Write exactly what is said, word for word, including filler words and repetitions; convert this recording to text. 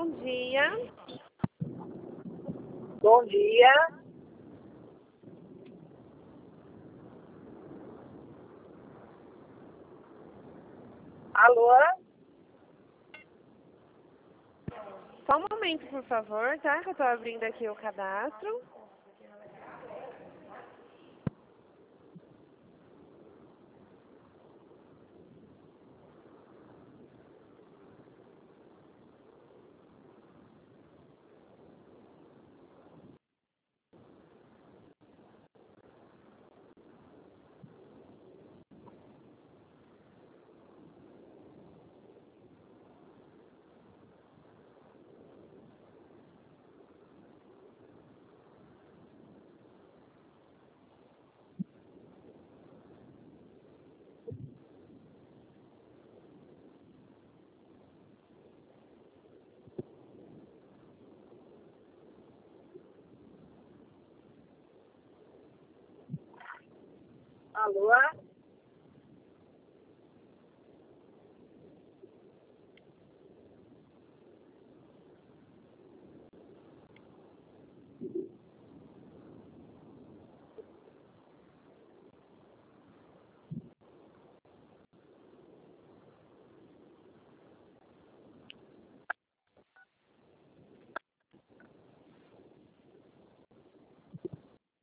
Bom dia. Bom dia. Alô? Só um momento, por favor, tá? Que eu tô abrindo aqui o cadastro. Alô?